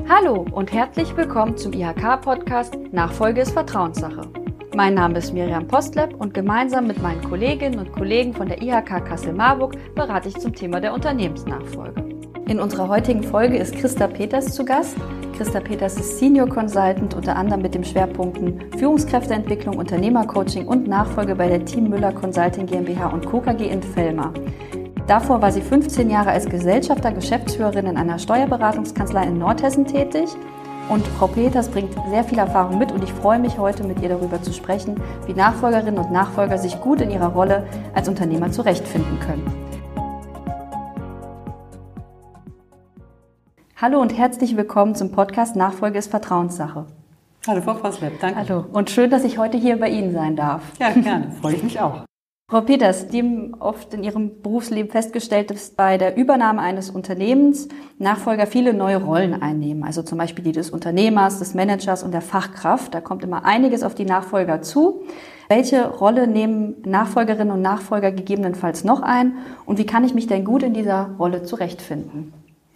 Hallo und herzlich willkommen zum IHK-Podcast Nachfolge ist Vertrauenssache. Mein Name ist Miriam Postleb und gemeinsam mit meinen Kolleginnen und Kollegen von der IHK Kassel-Marburg berate ich zum Thema der Unternehmensnachfolge. In unserer heutigen Folge ist Christa Peters zu Gast. Christa Peters ist Senior Consultant, unter anderem mit den Schwerpunkten Führungskräfteentwicklung, Unternehmercoaching und Nachfolge bei der Team Müller Consulting GmbH und Co. KG in Vellmar. Davor war sie 15 Jahre als Gesellschafter, Geschäftsführerin in einer Steuerberatungskanzlei in Nordhessen tätig. Und Frau Peters bringt sehr viel Erfahrung mit und ich freue mich heute mit ihr darüber zu sprechen, wie Nachfolgerinnen und Nachfolger sich gut in ihrer Rolle als Unternehmer zurechtfinden können. Hallo und herzlich willkommen zum Podcast Nachfolge ist Vertrauenssache. Hallo Frau Postleb, danke. Hallo und schön, dass ich heute hier bei Ihnen sein darf. Ja, gerne, freue ich mich auch. Frau Peters, Sie haben oft in Ihrem Berufsleben festgestellt, dass bei der Übernahme eines Unternehmens Nachfolger viele neue Rollen einnehmen. Also zum Beispiel die des Unternehmers, des Managers und der Fachkraft. Da kommt immer einiges auf die Nachfolger zu. Welche Rolle nehmen Nachfolgerinnen und Nachfolger gegebenenfalls noch ein? Und wie kann ich mich denn gut in dieser Rolle zurechtfinden?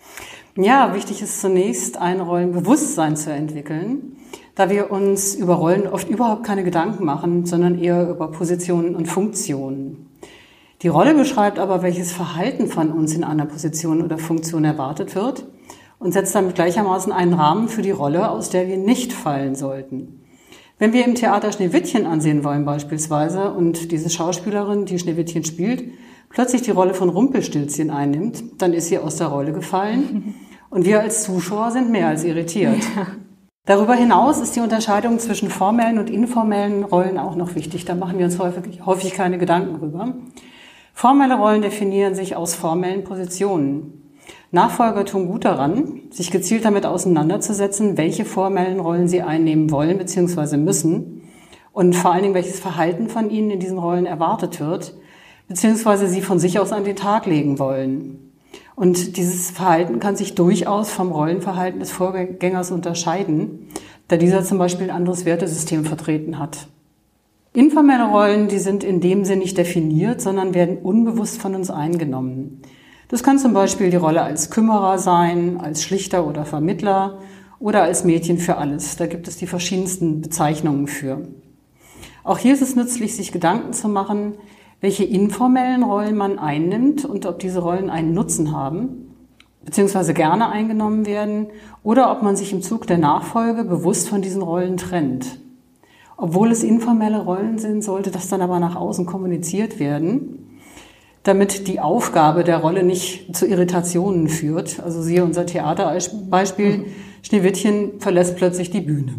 Ja, wichtig ist zunächst, ein Rollenbewusstsein zu entwickeln, da wir uns über Rollen oft überhaupt keine Gedanken machen, sondern eher über Positionen und Funktionen. Die Rolle beschreibt aber, welches Verhalten von uns in einer Position oder Funktion erwartet wird und setzt damit gleichermaßen einen Rahmen für die Rolle, aus der wir nicht fallen sollten. Wenn wir im Theater Schneewittchen ansehen wollen beispielsweise und diese Schauspielerin, die Schneewittchen spielt, plötzlich die Rolle von Rumpelstilzchen einnimmt, dann ist sie aus der Rolle gefallen und wir als Zuschauer sind mehr als irritiert. Ja. Darüber hinaus ist die Unterscheidung zwischen formellen und informellen Rollen auch noch wichtig. Da machen wir uns häufig keine Gedanken drüber. Formelle Rollen definieren sich aus formellen Positionen. Nachfolger tun gut daran, sich gezielt damit auseinanderzusetzen, welche formellen Rollen sie einnehmen wollen bzw. müssen und vor allen Dingen, welches Verhalten von ihnen in diesen Rollen erwartet wird, beziehungsweise sie von sich aus an den Tag legen wollen. Und dieses Verhalten kann sich durchaus vom Rollenverhalten des Vorgängers unterscheiden, da dieser zum Beispiel ein anderes Wertesystem vertreten hat. Informelle Rollen, die sind in dem Sinne nicht definiert, sondern werden unbewusst von uns eingenommen. Das kann zum Beispiel die Rolle als Kümmerer sein, als Schlichter oder Vermittler oder als Mädchen für alles. Da gibt es die verschiedensten Bezeichnungen für. Auch hier ist es nützlich, sich Gedanken zu machen, welche informellen Rollen man einnimmt und ob diese Rollen einen Nutzen haben, beziehungsweise gerne eingenommen werden, oder ob man sich im Zug der Nachfolge bewusst von diesen Rollen trennt. Obwohl es informelle Rollen sind, sollte das dann aber nach außen kommuniziert werden, damit die Aufgabe der Rolle nicht zu Irritationen führt. Also siehe unser Theaterbeispiel, Schneewittchen verlässt plötzlich die Bühne.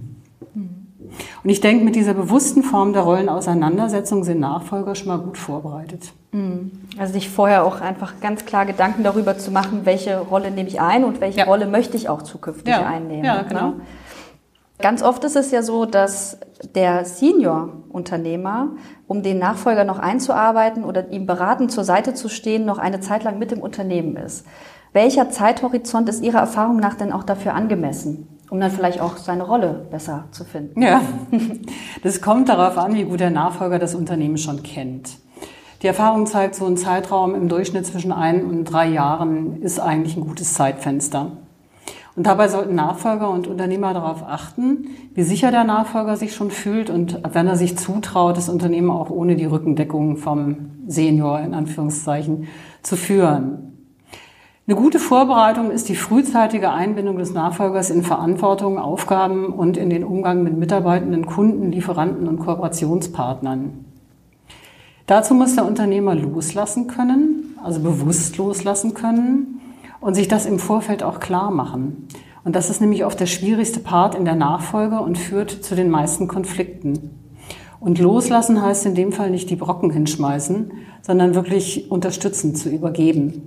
Und ich denke, mit dieser bewussten Form der Rollenauseinandersetzung sind Nachfolger schon mal gut vorbereitet. Also sich vorher auch einfach ganz klar Gedanken darüber zu machen, welche Rolle nehme ich ein und welche Rolle möchte ich auch zukünftig einnehmen. Ja, genau. Ne? Ganz oft ist es ja so, dass der Senior-Unternehmer, um den Nachfolger noch einzuarbeiten oder ihm beratend zur Seite zu stehen, noch eine Zeit lang mit im Unternehmen ist. Welcher Zeithorizont ist Ihrer Erfahrung nach denn auch dafür angemessen, um dann vielleicht auch seine Rolle besser zu finden? Ja, das kommt darauf an, wie gut der Nachfolger das Unternehmen schon kennt. Die Erfahrung zeigt, so ein Zeitraum im Durchschnitt zwischen 1 und 3 Jahren ist eigentlich ein gutes Zeitfenster. Und dabei sollten Nachfolger und Unternehmer darauf achten, wie sicher der Nachfolger sich schon fühlt und wenn er sich zutraut, das Unternehmen auch ohne die Rückendeckung vom Senior in Anführungszeichen zu führen. Eine gute Vorbereitung ist die frühzeitige Einbindung des Nachfolgers in Verantwortung, Aufgaben und in den Umgang mit Mitarbeitenden, Kunden, Lieferanten und Kooperationspartnern. Dazu muss der Unternehmer loslassen können, also bewusst loslassen können und sich das im Vorfeld auch klar machen. Und das ist nämlich oft der schwierigste Part in der Nachfolge und führt zu den meisten Konflikten. Und loslassen heißt in dem Fall nicht die Brocken hinschmeißen, sondern wirklich unterstützend zu übergeben.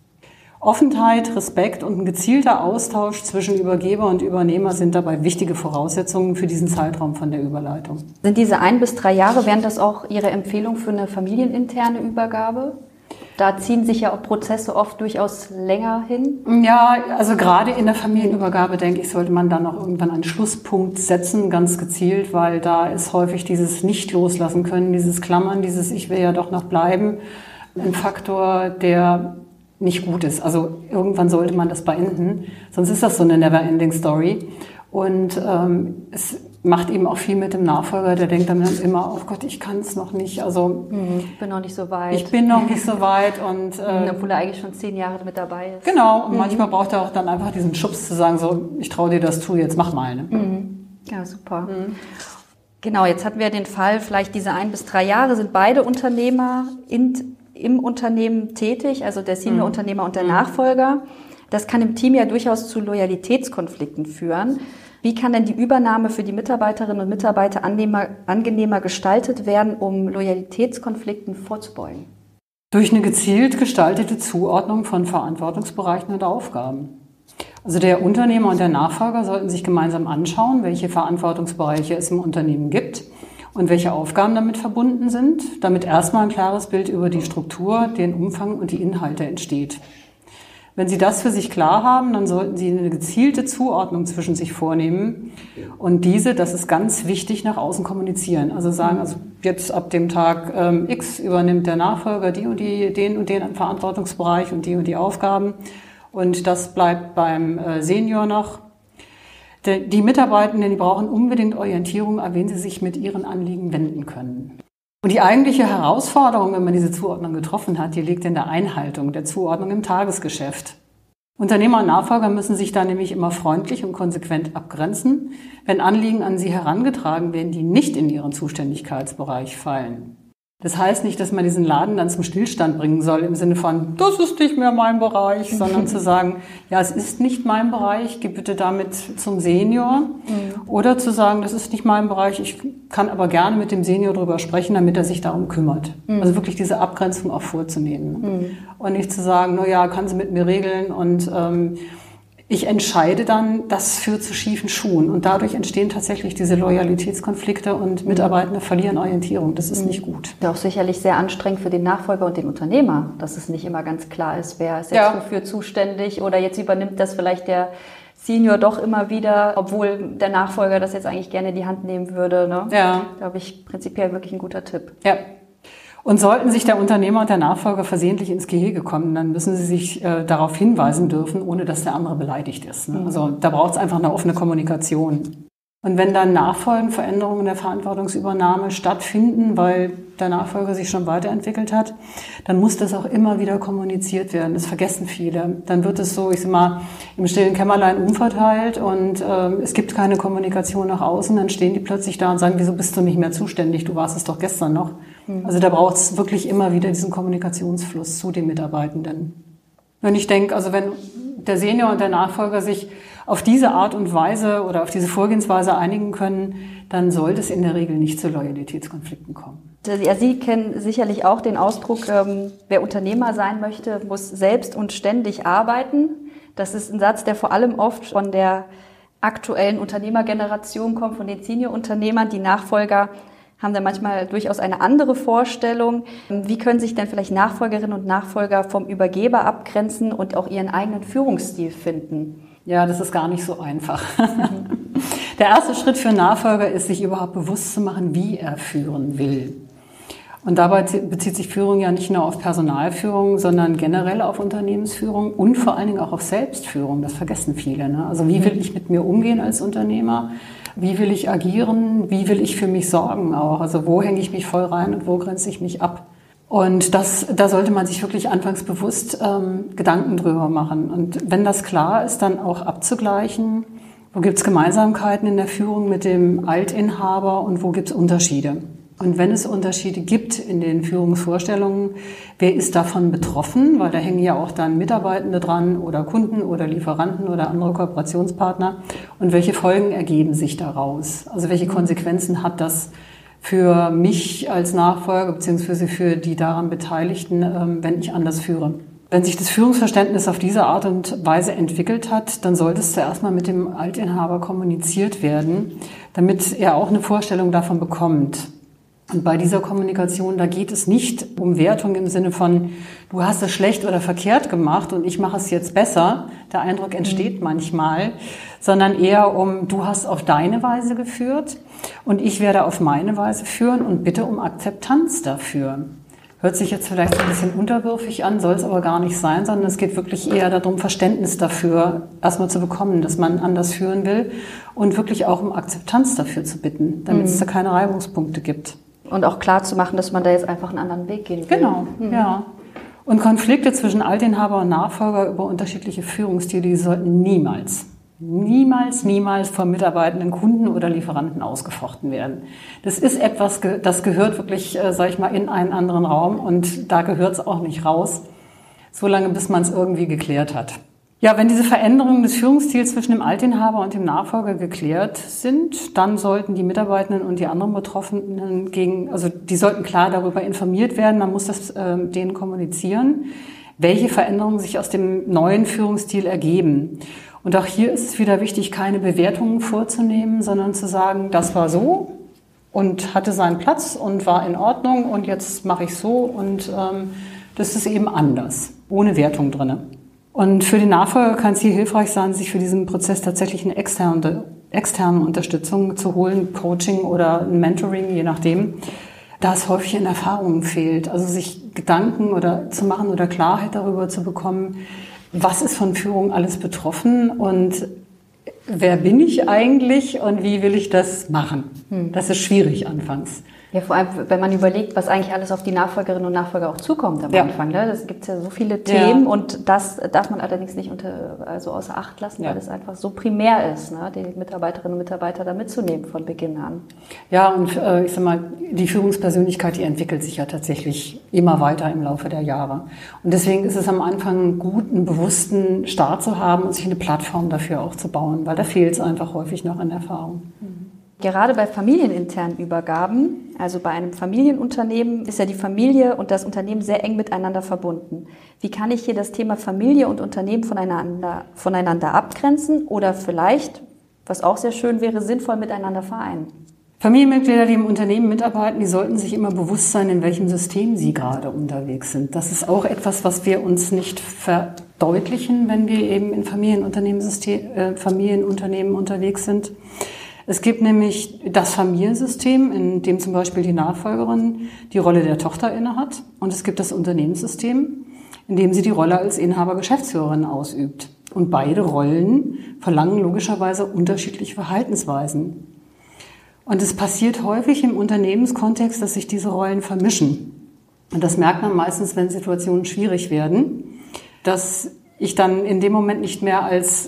Offenheit, Respekt und ein gezielter Austausch zwischen Übergeber und Übernehmer sind dabei wichtige Voraussetzungen für diesen Zeitraum von der Überleitung. Sind diese 1 bis 3 Jahre, wären das auch Ihre Empfehlung für eine familieninterne Übergabe? Da ziehen sich ja auch Prozesse oft durchaus länger hin. Ja, also gerade in der Familienübergabe, denke ich, sollte man dann auch irgendwann einen Schlusspunkt setzen, ganz gezielt, weil da ist häufig dieses Nicht-Loslassen können, dieses Klammern, dieses Ich will ja doch noch bleiben, ein Faktor, der nicht gut ist. Also irgendwann sollte man das beenden, sonst ist das so eine never-ending Story. Und es macht eben auch viel mit dem Nachfolger, der denkt dann immer, oh Gott, ich kann es noch nicht. Also ich bin noch nicht so weit. Ich bin noch nicht so weit. Und, obwohl er eigentlich schon 10 Jahre mit dabei ist. Genau, und manchmal braucht er auch dann einfach diesen Schubs zu sagen, so, ich traue dir das zu, jetzt mach mal. Ne? Ja, super. Genau, jetzt hatten wir den Fall, vielleicht diese 1 bis 3 Jahre sind beide Unternehmer im Unternehmen tätig, also der Senior-Unternehmer und der Nachfolger. Das kann im Team ja durchaus zu Loyalitätskonflikten führen. Wie kann denn die Übernahme für die Mitarbeiterinnen und Mitarbeiter angenehmer gestaltet werden, um Loyalitätskonflikten vorzubeugen? Durch eine gezielt gestaltete Zuordnung von Verantwortungsbereichen und Aufgaben. Also der Unternehmer und der Nachfolger sollten sich gemeinsam anschauen, welche Verantwortungsbereiche es im Unternehmen gibt und welche Aufgaben damit verbunden sind, damit erstmal ein klares Bild über die Struktur, den Umfang und die Inhalte entsteht. Wenn Sie das für sich klar haben, dann sollten Sie eine gezielte Zuordnung zwischen sich vornehmen und diese, das ist ganz wichtig, nach außen kommunizieren. Also sagen, also jetzt ab dem Tag X übernimmt der Nachfolger den und den Verantwortungsbereich und die Aufgaben und das bleibt beim Senior noch. Die Mitarbeitenden, die brauchen unbedingt Orientierung, an wen sie sich mit ihren Anliegen wenden können. Und die eigentliche Herausforderung, wenn man diese Zuordnung getroffen hat, die liegt in der Einhaltung der Zuordnung im Tagesgeschäft. Unternehmer und Nachfolger müssen sich da nämlich immer freundlich und konsequent abgrenzen, wenn Anliegen an sie herangetragen werden, die nicht in ihren Zuständigkeitsbereich fallen. Das heißt nicht, dass man diesen Laden dann zum Stillstand bringen soll, im Sinne von, das ist nicht mehr mein Bereich, sondern zu sagen, ja, es ist nicht mein Bereich, geh bitte damit zum Senior. Oder zu sagen, das ist nicht mein Bereich, ich kann aber gerne mit dem Senior darüber sprechen, damit er sich darum kümmert. Also wirklich diese Abgrenzung auch vorzunehmen. Und nicht zu sagen, na ja, kann sie mit mir regeln und ich entscheide dann, das führt zu schiefen Schuhen. Und dadurch entstehen tatsächlich diese Loyalitätskonflikte und Mitarbeitende verlieren Orientierung. Das ist nicht gut. Ist auch sicherlich sehr anstrengend für den Nachfolger und den Unternehmer, dass es nicht immer ganz klar ist, wer ist jetzt wofür zuständig oder jetzt übernimmt das vielleicht der Senior doch immer wieder, obwohl der Nachfolger das jetzt eigentlich gerne in die Hand nehmen würde. Ne? Ja. Glaube ich, prinzipiell wirklich ein guter Tipp. Ja. Und sollten sich der Unternehmer und der Nachfolger versehentlich ins Gehege kommen, dann müssen sie sich darauf hinweisen dürfen, ohne dass der andere beleidigt ist. Ne? Also da braucht es einfach eine offene Kommunikation. Und wenn dann nachfolgend Veränderungen der Verantwortungsübernahme stattfinden, weil der Nachfolger sich schon weiterentwickelt hat, dann muss das auch immer wieder kommuniziert werden. Das vergessen viele. Dann wird es so, ich sag mal, im stillen Kämmerlein umverteilt und es gibt keine Kommunikation nach außen. Dann stehen die plötzlich da und sagen, wieso bist du nicht mehr zuständig? Du warst es doch gestern noch. Also da braucht es wirklich immer wieder diesen Kommunikationsfluss zu den Mitarbeitenden. Und ich denke, also wenn der Senior und der Nachfolger sich auf diese Art und Weise oder auf diese Vorgehensweise einigen können, dann sollte es in der Regel nicht zu Loyalitätskonflikten kommen. Ja, Sie kennen sicherlich auch den Ausdruck, wer Unternehmer sein möchte, muss selbst und ständig arbeiten. Das ist ein Satz, der vor allem oft von der aktuellen Unternehmergeneration kommt, von den Senior-Unternehmern. Die Nachfolger haben da manchmal durchaus eine andere Vorstellung. Wie können sich denn vielleicht Nachfolgerinnen und Nachfolger vom Übergeber abgrenzen und auch ihren eigenen Führungsstil finden? Ja, das ist gar nicht so einfach. Der erste Schritt für einen Nachfolger ist, sich überhaupt bewusst zu machen, wie er führen will. Und dabei bezieht sich Führung ja nicht nur auf Personalführung, sondern generell auf Unternehmensführung und vor allen Dingen auch auf Selbstführung. Das vergessen viele. Ne? Also wie will ich mit mir umgehen als Unternehmer? Wie will ich agieren? Wie will ich für mich sorgen auch? Also wo hänge ich mich voll rein und wo grenze ich mich ab? Und da sollte man sich wirklich anfangs bewusst Gedanken drüber machen. Und wenn das klar ist, dann auch abzugleichen, wo gibt es Gemeinsamkeiten in der Führung mit dem Altinhaber und wo gibt es Unterschiede? Und wenn es Unterschiede gibt in den Führungsvorstellungen, wer ist davon betroffen? Weil da hängen ja auch dann Mitarbeitende dran oder Kunden oder Lieferanten oder andere Kooperationspartner. Und welche Folgen ergeben sich daraus? Also welche Konsequenzen hat das für mich als Nachfolger beziehungsweise für die daran Beteiligten, wenn ich anders führe? Wenn sich das Führungsverständnis auf diese Art und Weise entwickelt hat, dann sollte es zuerst mal mit dem Altinhaber kommuniziert werden, damit er auch eine Vorstellung davon bekommt. Und bei dieser Kommunikation, da geht es nicht um Wertung im Sinne von, du hast es schlecht oder verkehrt gemacht und ich mache es jetzt besser. Der Eindruck entsteht manchmal, sondern eher um, du hast auf deine Weise geführt und ich werde auf meine Weise führen und bitte um Akzeptanz dafür. Hört sich jetzt vielleicht ein bisschen unterwürfig an, soll es aber gar nicht sein, sondern es geht wirklich eher darum, Verständnis dafür erstmal zu bekommen, dass man anders führen will und wirklich auch um Akzeptanz dafür zu bitten, damit es da keine Reibungspunkte gibt. Und auch klar zu machen, dass man da jetzt einfach einen anderen Weg gehen will. Genau, ja. Und Konflikte zwischen Altinhaber und Nachfolger über unterschiedliche Führungsstile, die sollten niemals von mitarbeitenden Kunden oder Lieferanten ausgefochten werden. Das ist etwas, das gehört wirklich, sag ich mal, in einen anderen Raum und da gehört es auch nicht raus, solange bis man es irgendwie geklärt hat. Ja, wenn diese Veränderungen des Führungsstils zwischen dem Altinhaber und dem Nachfolger geklärt sind, dann sollten die Mitarbeitenden und die anderen Betroffenen die sollten klar darüber informiert werden. Man muss das denen kommunizieren, welche Veränderungen sich aus dem neuen Führungsstil ergeben. Und auch hier ist es wieder wichtig, keine Bewertungen vorzunehmen, sondern zu sagen, das war so und hatte seinen Platz und war in Ordnung und jetzt mache ich so und das ist eben anders, ohne Wertung drinne. Und für den Nachfolger kann es hier hilfreich sein, sich für diesen Prozess tatsächlich eine externe Unterstützung zu holen, Coaching oder ein Mentoring, je nachdem, da es häufig in Erfahrungen fehlt. Also sich Gedanken oder zu machen oder Klarheit darüber zu bekommen, was ist von Führung alles betroffen und wer bin ich eigentlich und wie will ich das machen? Das ist schwierig anfangs. Ja, vor allem, wenn man überlegt, was eigentlich alles auf die Nachfolgerinnen und Nachfolger auch zukommt am Anfang. Ne? Das gibt ja so viele Themen und das darf man allerdings nicht außer Acht lassen, weil es einfach so primär ist, ne? Die Mitarbeiterinnen und Mitarbeiter da mitzunehmen von Beginn an. Ja, und ich sag mal, die Führungspersönlichkeit, die entwickelt sich ja tatsächlich immer weiter im Laufe der Jahre. Und deswegen ist es am Anfang gut, einen bewussten Start zu haben und sich eine Plattform dafür auch zu bauen, weil da fehlt es einfach häufig noch an Erfahrung. Gerade bei familieninternen Übergaben, also bei einem Familienunternehmen, ist ja die Familie und das Unternehmen sehr eng miteinander verbunden. Wie kann ich hier das Thema Familie und Unternehmen voneinander abgrenzen oder vielleicht, was auch sehr schön wäre, sinnvoll miteinander vereinen? Familienmitglieder, die im Unternehmen mitarbeiten, die sollten sich immer bewusst sein, in welchem System sie gerade unterwegs sind. Das ist auch etwas, was wir uns nicht verdeutlichen, wenn wir eben in Familienunternehmen unterwegs sind. Es gibt nämlich das Familiensystem, in dem zum Beispiel die Nachfolgerin die Rolle der Tochter innehat. Und es gibt das Unternehmenssystem, in dem sie die Rolle als Inhaber-Geschäftsführerin ausübt. Und beide Rollen verlangen logischerweise unterschiedliche Verhaltensweisen. Und es passiert häufig im Unternehmenskontext, dass sich diese Rollen vermischen. Und das merkt man meistens, wenn Situationen schwierig werden, dass ich dann in dem Moment nicht mehr als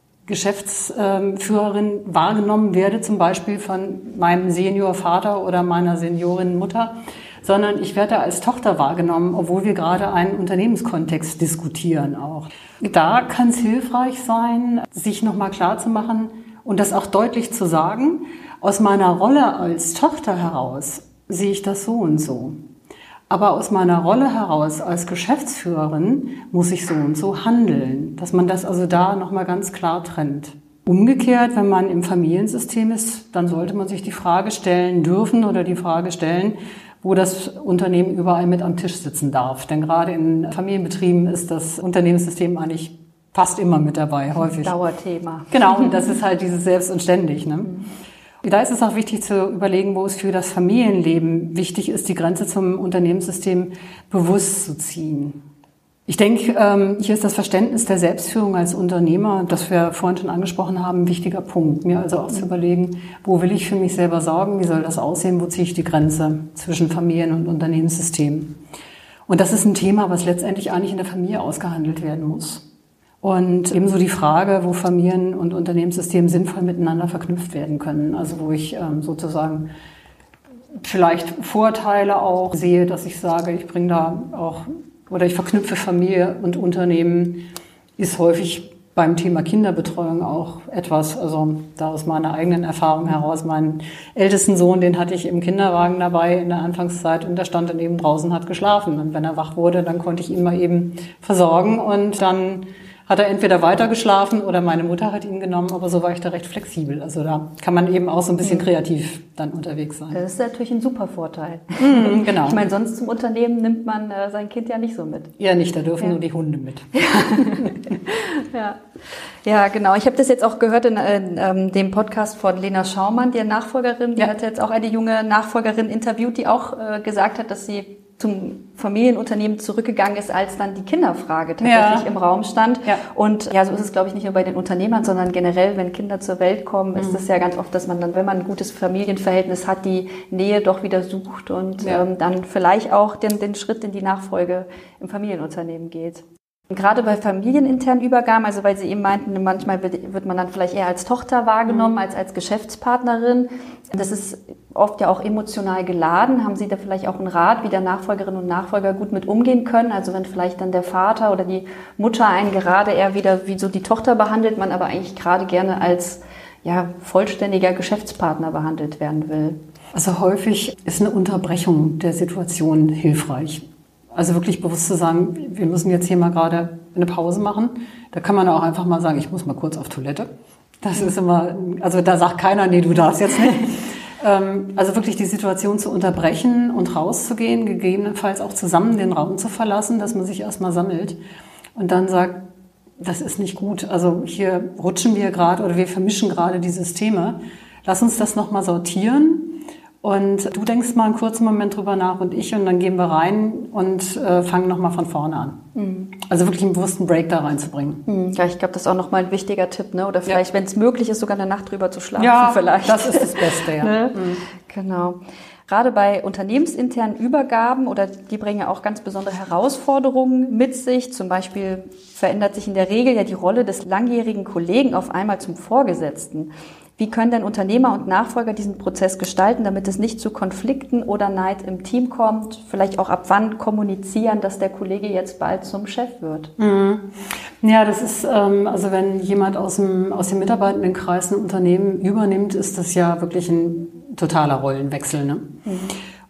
Geschäftsführerin wahrgenommen werde, zum Beispiel von meinem Seniorvater oder meiner Seniorenmutter, sondern ich werde als Tochter wahrgenommen, obwohl wir gerade einen Unternehmenskontext diskutieren auch. Da kann es hilfreich sein, sich nochmal klar zu machen und das auch deutlich zu sagen, aus meiner Rolle als Tochter heraus sehe ich das so und so. Aber aus meiner Rolle heraus als Geschäftsführerin muss ich so und so handeln, dass man das also da nochmal ganz klar trennt. Umgekehrt, wenn man im Familiensystem ist, dann sollte man sich die Frage stellen dürfen oder die Frage stellen, wo das Unternehmen überall mit am Tisch sitzen darf. Denn gerade in Familienbetrieben ist das Unternehmenssystem eigentlich fast immer mit dabei, häufig. Dauerthema. Genau, und das ist halt dieses Selbst und ständig, ne? Da ist es auch wichtig zu überlegen, wo es für das Familienleben wichtig ist, die Grenze zum Unternehmenssystem bewusst zu ziehen. Ich denke, hier ist das Verständnis der Selbstführung als Unternehmer, das wir vorhin schon angesprochen haben, ein wichtiger Punkt. Mir also auch zu überlegen, wo will ich für mich selber sorgen, wie soll das aussehen, wo ziehe ich die Grenze zwischen Familien- und Unternehmenssystem. Und das ist ein Thema, was letztendlich eigentlich in der Familie ausgehandelt werden muss. Und ebenso die Frage, wo Familien- und Unternehmenssystem sinnvoll miteinander verknüpft werden können. Also wo ich sozusagen vielleicht Vorteile auch sehe, dass ich sage, ich bringe da auch, oder ich verknüpfe Familie und Unternehmen, ist häufig beim Thema Kinderbetreuung auch etwas, also da aus meiner eigenen Erfahrung heraus, meinen ältesten Sohn, den hatte ich im Kinderwagen dabei in der Anfangszeit und der stand dann eben draußen, hat geschlafen. Und wenn er wach wurde, dann konnte ich ihn mal eben versorgen und dann hat er entweder weiter geschlafen oder meine Mutter hat ihn genommen, aber so war ich da recht flexibel. Also da kann man eben auch so ein bisschen kreativ dann unterwegs sein. Das ist natürlich ein super Vorteil. Genau. Ich meine, sonst zum Unternehmen nimmt man sein Kind ja nicht so mit. Ja, nicht, da dürfen nur die Hunde mit. Ja, genau. Ich habe das jetzt auch gehört in dem Podcast von Lena Schaumann, die Nachfolgerin. Die hat jetzt auch eine junge Nachfolgerin interviewt, die auch gesagt hat, dass sie zum Familienunternehmen zurückgegangen ist, als dann die Kinderfrage tatsächlich im Raum stand. Ja. Und ja, so ist es, glaube ich, nicht nur bei den Unternehmern, sondern generell, wenn Kinder zur Welt kommen, ist es ja ganz oft, dass man dann, wenn man ein gutes Familienverhältnis hat, die Nähe doch wieder sucht und dann vielleicht auch den Schritt in die Nachfolge im Familienunternehmen geht. Und gerade bei familieninternen Übergaben, also weil Sie eben meinten, manchmal wird man dann vielleicht eher als Tochter wahrgenommen, als Geschäftspartnerin. Das ist oft ja auch emotional geladen. Haben Sie da vielleicht auch einen Rat, wie der Nachfolgerinnen und Nachfolger gut mit umgehen können? Also wenn vielleicht dann der Vater oder die Mutter einen gerade eher wieder wie so die Tochter behandelt, man aber eigentlich gerade gerne als vollständiger Geschäftspartner behandelt werden will. Also häufig ist eine Unterbrechung der Situation hilfreich. Also wirklich bewusst zu sagen, wir müssen jetzt hier mal gerade eine Pause machen. Da kann man auch einfach mal sagen, ich muss mal kurz auf Toilette. Das ist immer, also da sagt keiner, nee, du darfst jetzt nicht. Also wirklich die Situation zu unterbrechen und rauszugehen, gegebenenfalls auch zusammen den Raum zu verlassen, dass man sich erstmal sammelt und dann sagt, das ist nicht gut. Also hier rutschen wir gerade oder wir vermischen gerade die Systeme. Lass uns das nochmal sortieren. Und du denkst mal einen kurzen Moment drüber nach und dann gehen wir rein und fangen nochmal von vorne an. Mhm. Also wirklich einen bewussten Break da reinzubringen. Mhm. Ja, ich glaube, das ist auch nochmal ein wichtiger Tipp, ne? Oder vielleicht, wenn es möglich ist, sogar eine Nacht drüber zu schlafen. Ja, vielleicht. Das ist das Beste, ja. Ne? Mhm. Genau. Gerade bei unternehmensinternen Übergaben die bringen ja auch ganz besondere Herausforderungen mit sich. Zum Beispiel verändert sich in der Regel ja die Rolle des langjährigen Kollegen auf einmal zum Vorgesetzten. Wie können denn Unternehmer und Nachfolger diesen Prozess gestalten, damit es nicht zu Konflikten oder Neid im Team kommt? Vielleicht auch ab wann kommunizieren, dass der Kollege jetzt bald zum Chef wird? Mhm. Ja, das ist, also wenn jemand aus dem Mitarbeitendenkreis ein Unternehmen übernimmt, ist das ja wirklich ein totaler Rollenwechsel. Ne? Mhm.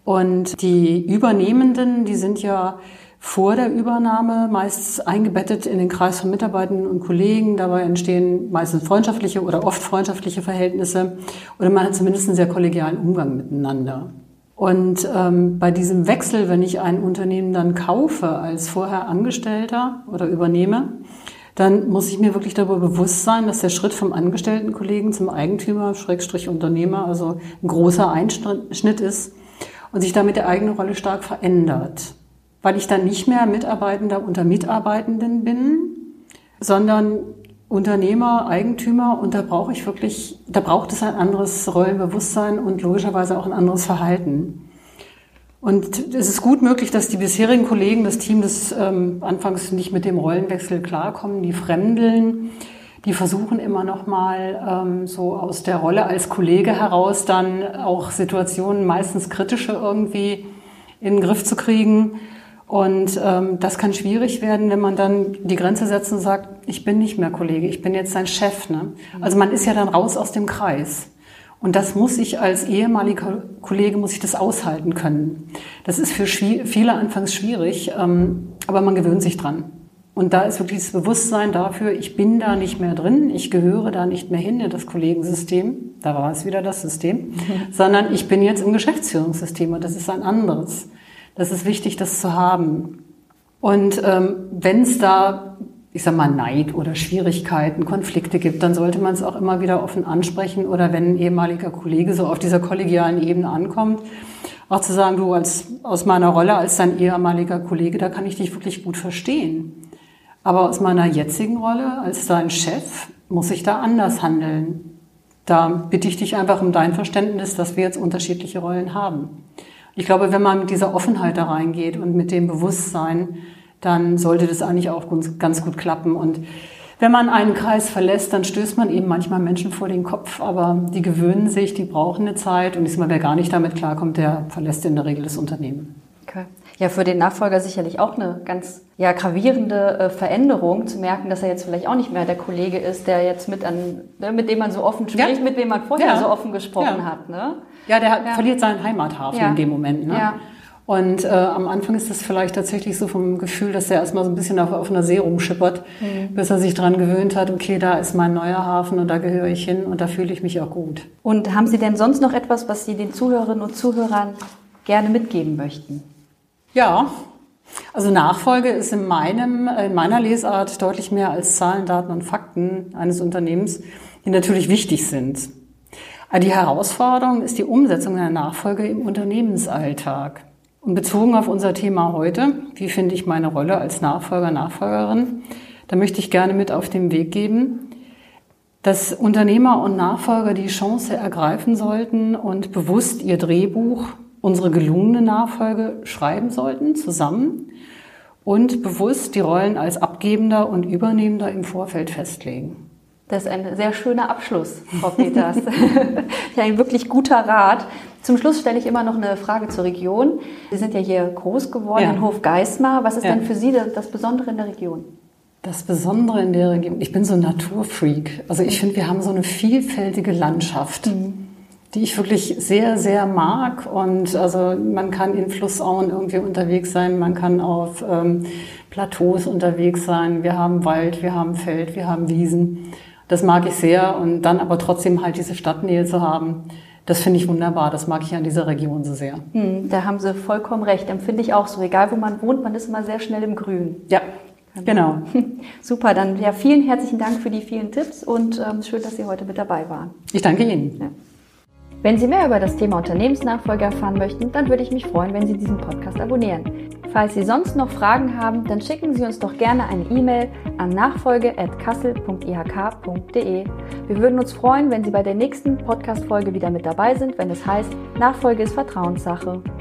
Und die Übernehmenden, die sind ja vor der Übernahme meist eingebettet in den Kreis von Mitarbeitern und Kollegen. Dabei entstehen meistens freundschaftliche oder oft freundschaftliche Verhältnisse oder man hat zumindest einen sehr kollegialen Umgang miteinander. Und bei diesem Wechsel, wenn ich ein Unternehmen dann kaufe als vorher Angestellter oder übernehme, dann muss ich mir wirklich darüber bewusst sein, dass der Schritt vom Angestelltenkollegen zum Eigentümer, Unternehmer, also ein großer Einschnitt ist und sich damit die eigene Rolle stark verändert. Weil ich dann nicht mehr Mitarbeitender unter Mitarbeitenden bin, sondern Unternehmer, Eigentümer und da braucht es ein anderes Rollenbewusstsein und logischerweise auch ein anderes Verhalten. Und es ist gut möglich, dass die bisherigen Kollegen, das Team, das anfangs nicht mit dem Rollenwechsel klarkommen, die fremdeln, die versuchen immer noch mal so aus der Rolle als Kollege heraus dann auch Situationen, meistens kritische irgendwie in den Griff zu kriegen. Und das kann schwierig werden, wenn man dann die Grenze setzt und sagt, ich bin nicht mehr Kollege, ich bin jetzt sein Chef. Ne? Also man ist ja dann raus aus dem Kreis. Und das muss ich als ehemaliger Kollege, muss ich das aushalten können. Das ist für viele anfangs schwierig, aber man gewöhnt sich dran. Und da ist wirklich das Bewusstsein dafür, ich bin da nicht mehr drin, ich gehöre da nicht mehr hin in das Kollegensystem, da war es wieder das System, sondern ich bin jetzt im Geschäftsführungssystem und das ist ein anderes. Das ist wichtig, das zu haben. Und wenn es da, ich sag mal, Neid oder Schwierigkeiten, Konflikte gibt, dann sollte man es auch immer wieder offen ansprechen. Oder wenn ein ehemaliger Kollege so auf dieser kollegialen Ebene ankommt, auch zu sagen, du aus meiner Rolle als dein ehemaliger Kollege, da kann ich dich wirklich gut verstehen. Aber aus meiner jetzigen Rolle als dein Chef muss ich da anders handeln. Da bitte ich dich einfach um dein Verständnis, dass wir jetzt unterschiedliche Rollen haben. Ich glaube, wenn man mit dieser Offenheit da reingeht und mit dem Bewusstsein, dann sollte das eigentlich auch ganz gut klappen. Und wenn man einen Kreis verlässt, dann stößt man eben manchmal Menschen vor den Kopf, aber die gewöhnen sich, die brauchen eine Zeit. Und wer gar nicht damit klarkommt, der verlässt in der Regel das Unternehmen. Okay. Ja, für den Nachfolger sicherlich auch eine ganz gravierende Veränderung, zu merken, dass er jetzt vielleicht auch nicht mehr der Kollege ist, der jetzt mit dem man so offen spricht, mit dem man vorher so offen gesprochen hat. Ne? Ja, der verliert seinen Heimathafen in dem Moment. Ne? Ja. Und am Anfang ist das vielleicht tatsächlich so vom Gefühl, dass er erstmal so ein bisschen auf einer See rumschippert, bis er sich dran gewöhnt hat, okay, da ist mein neuer Hafen und da gehöre ich hin und da fühle ich mich auch gut. Und haben Sie denn sonst noch etwas, was Sie den Zuhörerinnen und Zuhörern gerne mitgeben möchten? Ja, also Nachfolge ist in meiner Lesart deutlich mehr als Zahlen, Daten und Fakten eines Unternehmens, die natürlich wichtig sind. Aber die Herausforderung ist die Umsetzung einer Nachfolge im Unternehmensalltag. Und bezogen auf unser Thema heute, wie finde ich meine Rolle als Nachfolger, Nachfolgerin, da möchte ich gerne mit auf den Weg geben, dass Unternehmer und Nachfolger die Chance ergreifen sollten und bewusst ihr Drehbuch, unsere gelungene Nachfolge, schreiben sollten, zusammen und bewusst die Rollen als Abgebender und Übernehmender im Vorfeld festlegen. Das ist ein sehr schöner Abschluss, Frau Peters. Ja, ein wirklich guter Rat. Zum Schluss stelle ich immer noch eine Frage zur Region. Sie sind ja hier groß geworden in Hofgeismar. Was ist denn für Sie das Besondere in der Region? Das Besondere in der Region, ich bin so ein Naturfreak. Also ich finde, wir haben so eine vielfältige Landschaft, die ich wirklich sehr, sehr mag. Und also man kann in Flussauen irgendwie unterwegs sein, man kann auf Plateaus unterwegs sein. Wir haben Wald, wir haben Feld, wir haben Wiesen. Das mag ich sehr. Und dann aber trotzdem halt diese Stadtnähe zu haben, das finde ich wunderbar. Das mag ich an dieser Region so sehr. Da haben Sie vollkommen recht. Empfinde ich auch so. Egal, wo man wohnt, man ist immer sehr schnell im Grün. Ja, genau. Super, dann ja, vielen herzlichen Dank für die vielen Tipps und schön, dass Sie heute mit dabei waren. Ich danke Ihnen. Ja. Wenn Sie mehr über das Thema Unternehmensnachfolge erfahren möchten, dann würde ich mich freuen, wenn Sie diesen Podcast abonnieren. Falls Sie sonst noch Fragen haben, dann schicken Sie uns doch gerne eine E-Mail an nachfolge@kassel.ihk.de. Wir würden uns freuen, wenn Sie bei der nächsten Podcast-Folge wieder mit dabei sind, wenn es heißt, Nachfolge ist Vertrauenssache.